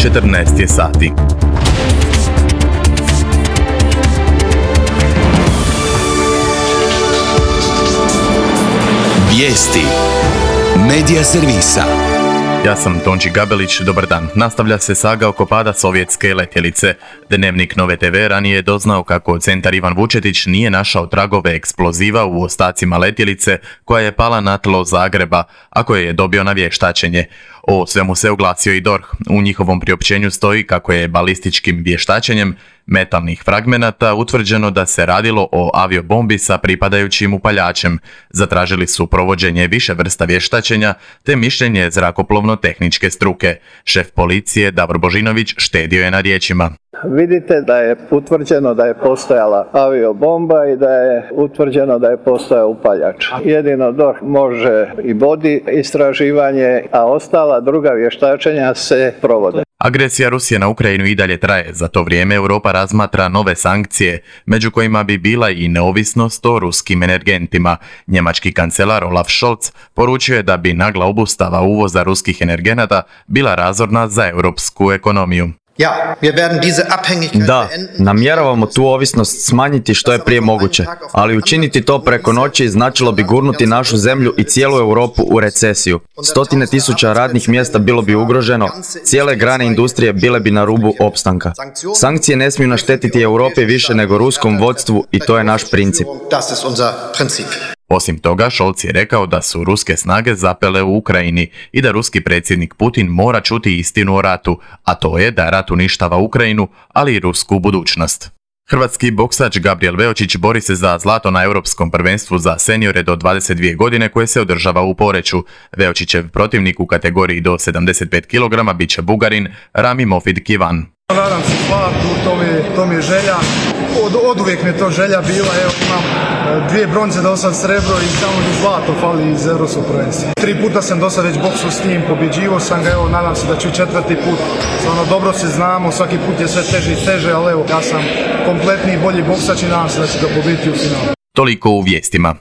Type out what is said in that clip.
14 je sati. Vijesti Medija servisa. Ja sam Tonči Gabelić, dobar dan. Nastavlja se saga oko pada sovjetske letjelice. Dnevnik Nove TV ranije je doznao kako centar Ivan Vučetić nije našao tragove eksploziva u ostacima letjelice koja je pala na tlo Zagreba, a koje je dobio na vještačenje. O svemu se oglasio i DORH. U njihovom priopćenju stoji kako je balističkim vještačenjem metalnih fragmenata utvrđeno da se radilo o aviobombi sa pripadajućim upaljačem. Zatražili su provođenje više vrsta vještačenja te mišljenje zrakoplovno-tehničke struke. Šef policije Davor Božinović štedio je na riječima. Vidite da je utvrđeno da je postojala aviobomba i da je utvrđeno da je postojao upaljač. Jedino DORH može i vodi istraživanje, a ostala druga vještačenja se provode. Agresija Rusije na Ukrajinu i dalje traje. Za to vrijeme Europa razmatra nove sankcije, među kojima bi bila i neovisnost o ruskim energentima. Njemački kancelar Olaf Scholz poručio je da bi nagla obustava uvoza ruskih energenata bila razorna za europsku ekonomiju. Da, namjeravamo tu ovisnost smanjiti što je prije moguće, ali učiniti to preko noći značilo bi gurnuti našu zemlju i cijelu Europu u recesiju. 100.000 radnih mjesta bilo bi ugroženo, cijele grane industrije bile bi na rubu opstanka. Sankcije ne smiju naštetiti Europi više nego ruskom vodstvu i to je naš princip. Osim toga, Scholz je rekao da su ruske snage zapele u Ukrajini i da ruski predsjednik Putin mora čuti istinu o ratu, a to je da rat uništava Ukrajinu, ali i rusku budućnost. Hrvatski boksač Gabriel Veočić bori se za zlato na Europskom prvenstvu za seniore do 22 godine koje se održava u Poreču. Veočićev protivnik u kategoriji do 75 kg bit će Bugarin Rami Mofid Kivan. Nadam se zlatu, to mi je želja. Od uvijek mi je to želja bila, evo imam 2 bronze, do 8 srebro i samo mi zlato fali iz Europskog prvenstva. 3 puta sam do sad već boksu s njim, pobjeđivo sam ga, evo nadam se da ću 4. put. Ono, dobro se znamo, svaki put je sve teže i teže, ali evo ja sam kompletni i bolji boksač i nadam se da ću ga pobiti u finalu. Toliko u vijestima.